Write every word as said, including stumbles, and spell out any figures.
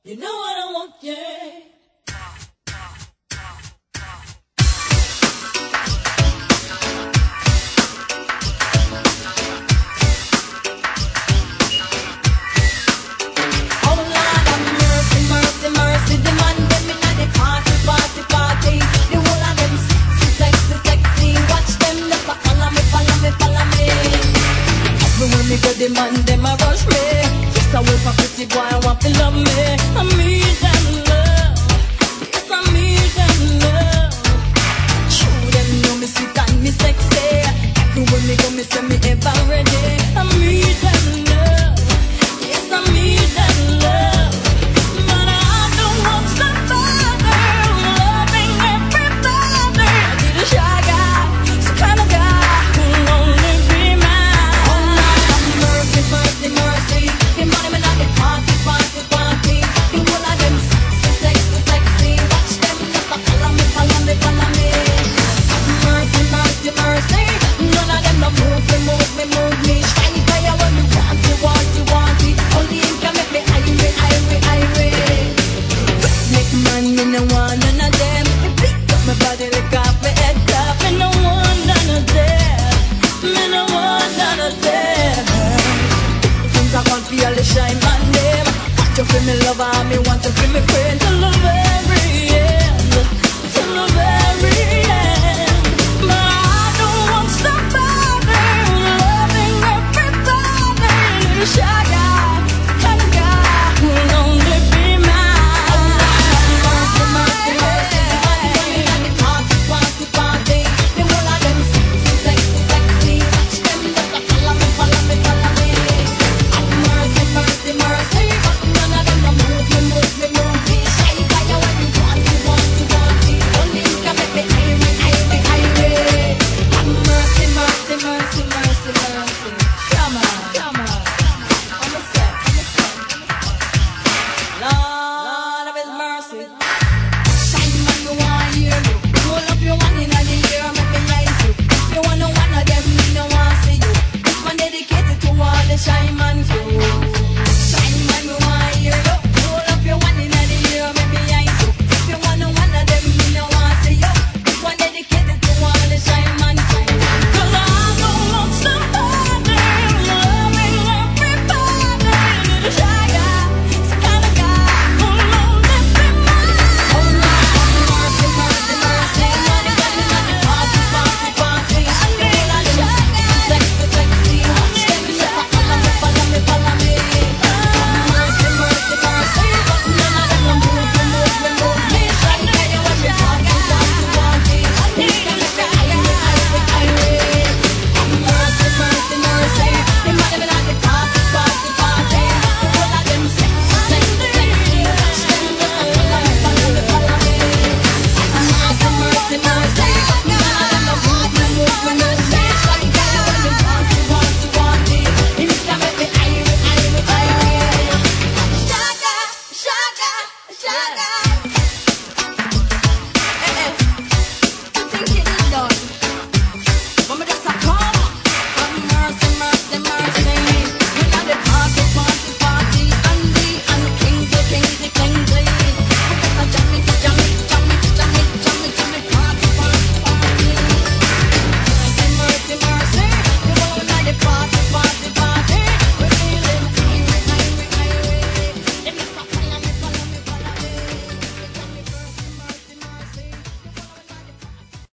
You know what I want, yeah. The man, them a rush me. Just a wait for pretty boy, I want to love me. I need them love. Yes, I need them love. Show them know me sweet and me sexy. Everywhere me go, me say me